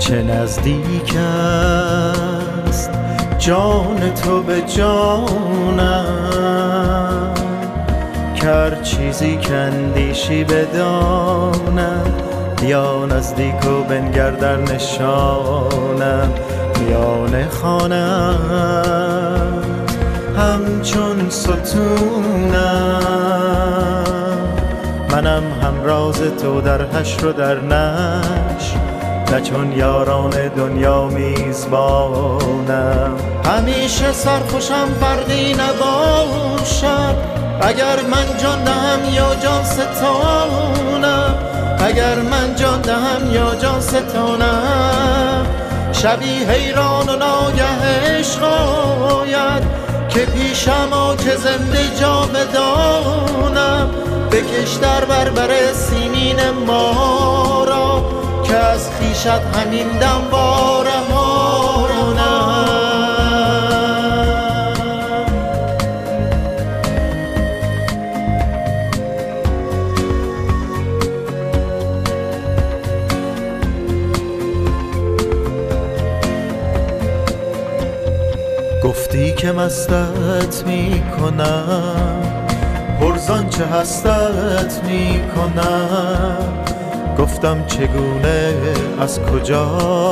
چه نزدیک است جان تو به جانم، کر چیزی کندیشی بدانم. بیا نزدیک و بنگر در نشانم، میان خانم همچون ستونم. منم هم راز تو در حشر و در نشر، نه چون یاران دنیا میزبانم. همیشه سرخوشم فرقی نباشد، اگر من جان دهم یا جان ستانم. اگر من جان دهم یا جان ستانم. شبی حیران و ناگه عشق آید، که پیشم آ که زنده جاودانم. بکش در بربر سیمین ما را، که از خویشت همین دم وارهانم. گفتی که مستت می کنم، پرزان چه هستت می کنم. گفتم چگونه از کجا،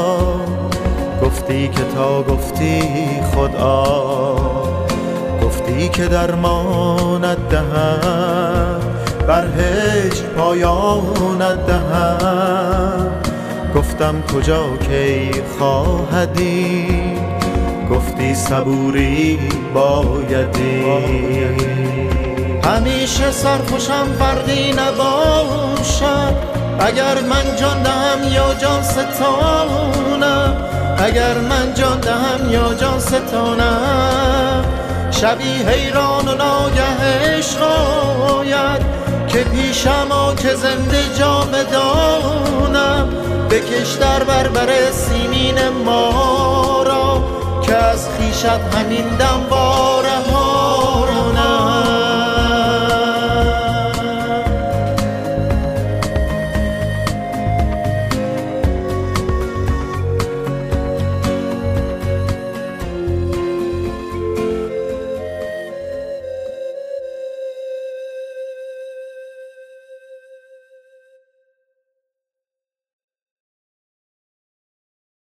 گفتی که تا گفتی خدا. گفتی که درمانت دهم، بر هجر پایانت دهم. گفتم کجا کی خواهدی، گفتی صبوری بایدی. همیشه سرخوشم فرقی نباشد، اگر من جان دهم یا جان ستانم. اگر من جان دهم یا جان ستانم. شبی حیران و ناگه عشق آید، که پیشم آ که زنده جاودانم. بکش در بربر سیمین ما را، که از خویشت همین دم وارهانم.